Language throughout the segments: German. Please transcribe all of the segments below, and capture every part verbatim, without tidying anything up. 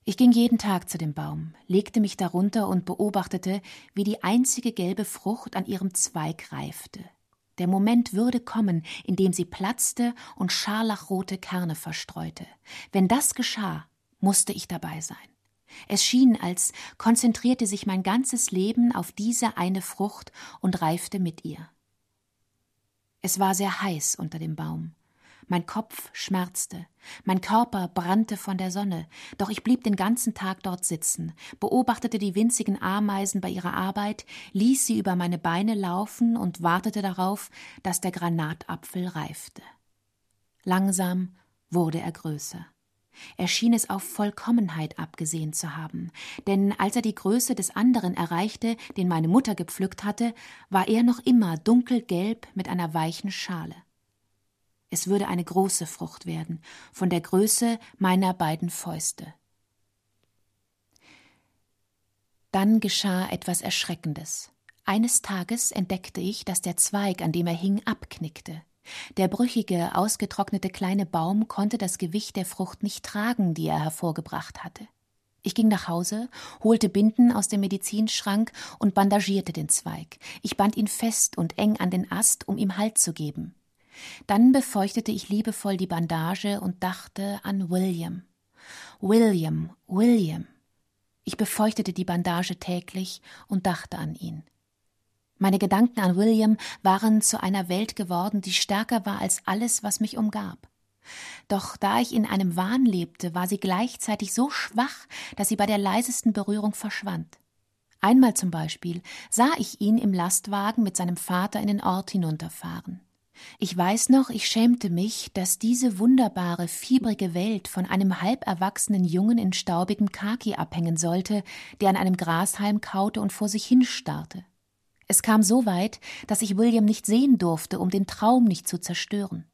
Ich ging jeden Tag zu dem Baum, legte mich darunter und beobachtete, wie die einzige gelbe Frucht an ihrem Zweig reifte. Der Moment würde kommen, in dem sie platzte und scharlachrote Kerne verstreute. Wenn das geschah, musste ich dabei sein. Es schien, als konzentrierte sich mein ganzes Leben auf diese eine Frucht und reifte mit ihr. Es war sehr heiß unter dem Baum. Mein Kopf schmerzte, mein Körper brannte von der Sonne, doch ich blieb den ganzen Tag dort sitzen, beobachtete die winzigen Ameisen bei ihrer Arbeit, ließ sie über meine Beine laufen und wartete darauf, dass der Granatapfel reifte. Langsam wurde er größer. Er schien es auf Vollkommenheit abgesehen zu haben, denn als er die Größe des anderen erreichte, den meine Mutter gepflückt hatte, war er noch immer dunkelgelb mit einer weichen Schale. Es würde eine große Frucht werden, von der Größe meiner beiden Fäuste. Dann geschah etwas Erschreckendes. Eines Tages entdeckte ich, dass der Zweig, an dem er hing, abknickte. Der brüchige, ausgetrocknete kleine Baum konnte das Gewicht der Frucht nicht tragen, die er hervorgebracht hatte. Ich ging nach Hause, holte Binden aus dem Medizinschrank und bandagierte den Zweig. Ich band ihn fest und eng an den Ast, um ihm Halt zu geben. Dann befeuchtete ich liebevoll die Bandage und dachte an William. William, William. Ich befeuchtete die Bandage täglich und dachte an ihn. Meine Gedanken an William waren zu einer Welt geworden, die stärker war als alles, was mich umgab. Doch da ich in einem Wahn lebte, war sie gleichzeitig so schwach, dass sie bei der leisesten Berührung verschwand. Einmal zum Beispiel sah ich ihn im Lastwagen mit seinem Vater in den Ort hinunterfahren. Ich weiß noch, ich schämte mich, dass diese wunderbare, fiebrige Welt von einem halberwachsenen Jungen in staubigem Khaki abhängen sollte, der an einem Grashalm kaute und vor sich hinstarrte. Es kam so weit, dass ich William nicht sehen durfte, um den Traum nicht zu zerstören.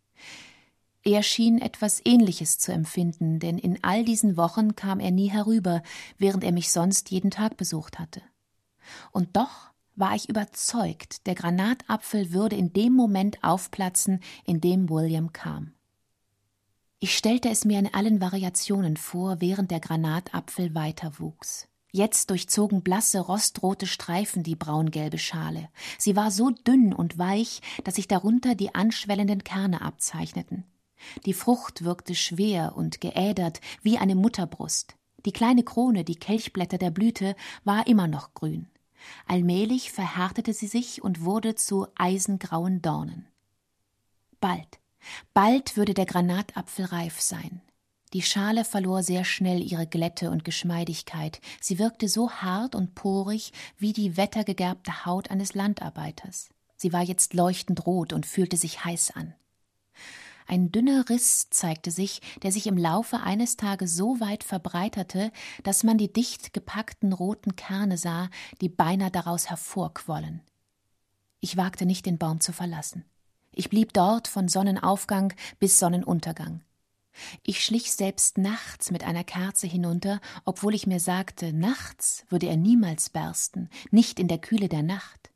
Er schien etwas Ähnliches zu empfinden, denn in all diesen Wochen kam er nie herüber, während er mich sonst jeden Tag besucht hatte. Und doch war ich überzeugt, der Granatapfel würde in dem Moment aufplatzen, in dem William kam. Ich stellte es mir in allen Variationen vor, während der Granatapfel weiter wuchs. Jetzt durchzogen blasse, rostrote Streifen die braungelbe Schale. Sie war so dünn und weich, dass sich darunter die anschwellenden Kerne abzeichneten. Die Frucht wirkte schwer und geädert wie eine Mutterbrust. Die kleine Krone, die Kelchblätter der Blüte, war immer noch grün. Allmählich verhärtete sie sich und wurde zu eisengrauen Dornen. Bald, bald würde der Granatapfel reif sein. Die Schale verlor sehr schnell ihre Glätte und Geschmeidigkeit. Sie wirkte so hart und porig wie die wettergegerbte Haut eines Landarbeiters. Sie war jetzt leuchtend rot und fühlte sich heiß an. Ein dünner Riss zeigte sich, der sich im Laufe eines Tages so weit verbreiterte, dass man die dicht gepackten roten Kerne sah, die beinahe daraus hervorquollen. Ich wagte nicht, den Baum zu verlassen. Ich blieb dort von Sonnenaufgang bis Sonnenuntergang. Ich schlich selbst nachts mit einer Kerze hinunter, obwohl ich mir sagte, nachts würde er niemals bersten, nicht in der Kühle der Nacht.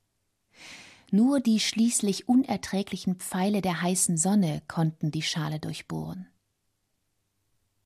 Nur die schließlich unerträglichen Pfeile der heißen Sonne konnten die Schale durchbohren.